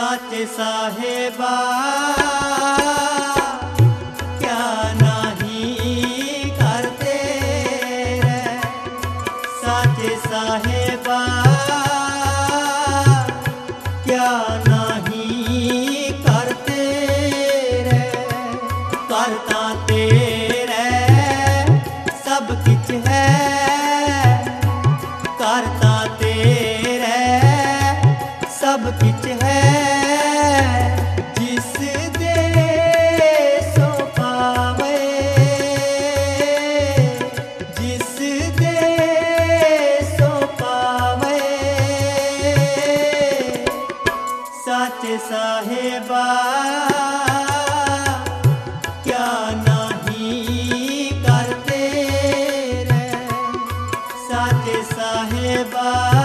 साचे साहेबा क्या नहीं करते रे, साचे साहेबा क्या नहीं करते रे, करता तेरे सब किछ है, करता तेरे सब किछ है, जिस दे सो पावे, जिस दे सो पावे, साचे साहेबा क्या नहीं करते रे, साचे साहेबा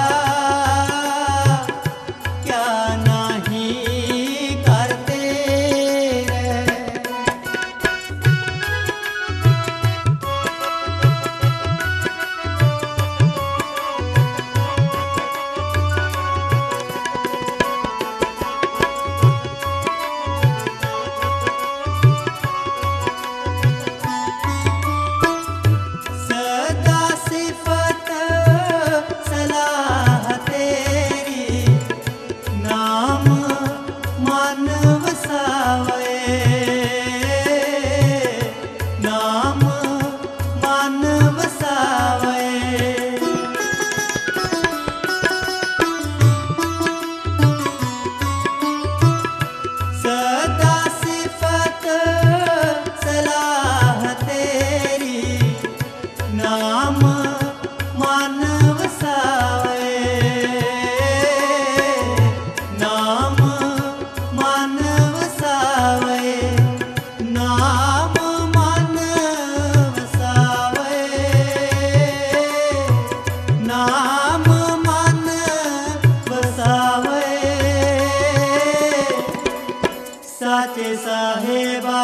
साचे साहेबा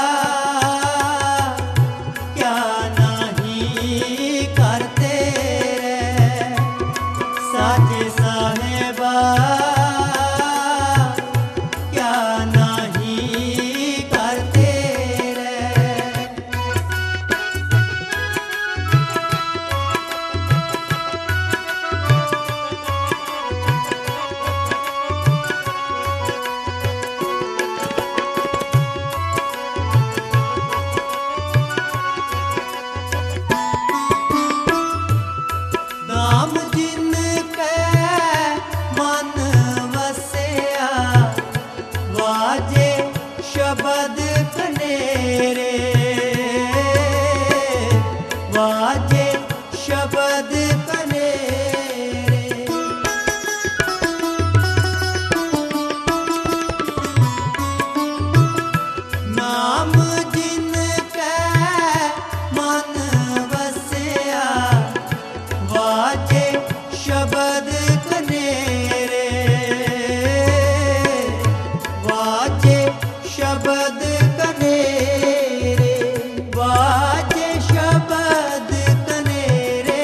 क्या नहीं करते रे, साचे साहेबा क्या नहीं करते रे। नाम जिनके मन वसिया, वाजे शब्द कनेरे, वाजे शब्द कनेरे, नाम जिनके मन वसिया, वाजे शब्द कनेरे, वाजे शब्द कनेरे, वाजे शब्द कनेरे,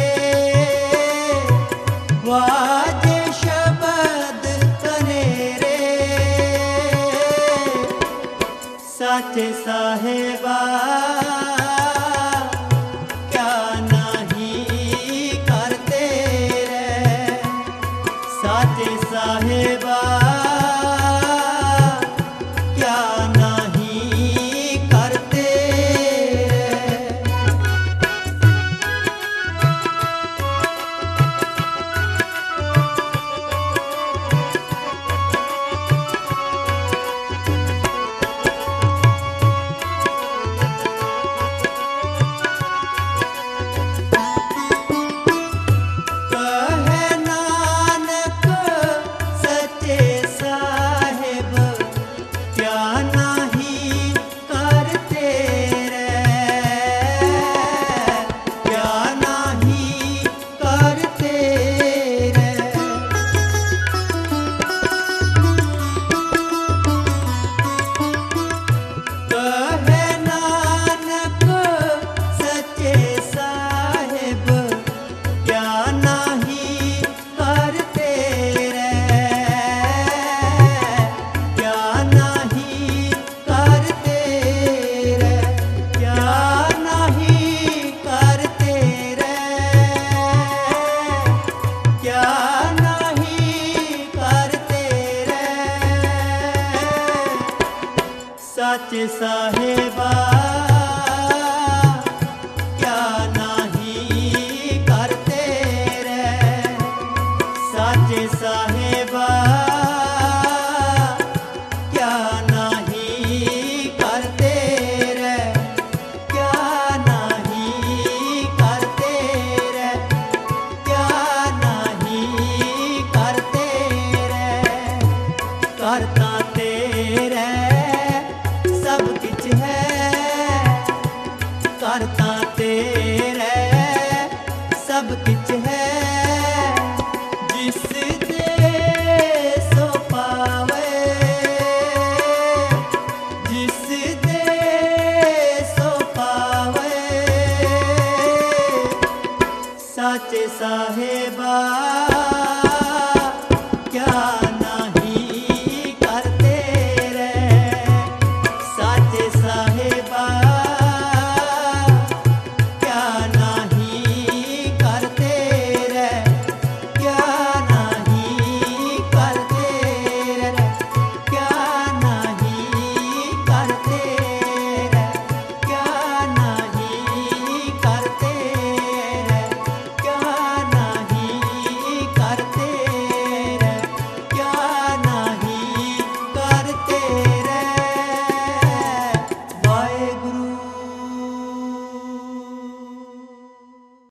वाजे शब्द कनेरे, साचे साहेबा क्या नहीं करते रे, साचे साहेबा क्या नहीं करते रे। साचे साहेबा क्या नहीं करते रे, साचे साहेबा क्या नहीं करते रे, क्या नहीं करते रे, क्या नहीं करते रे। करता तेरे सब किछ है, करता तेरे सब किछ है, जिस दे सो पावे, जिस दे सो पावे। साचे साहेबा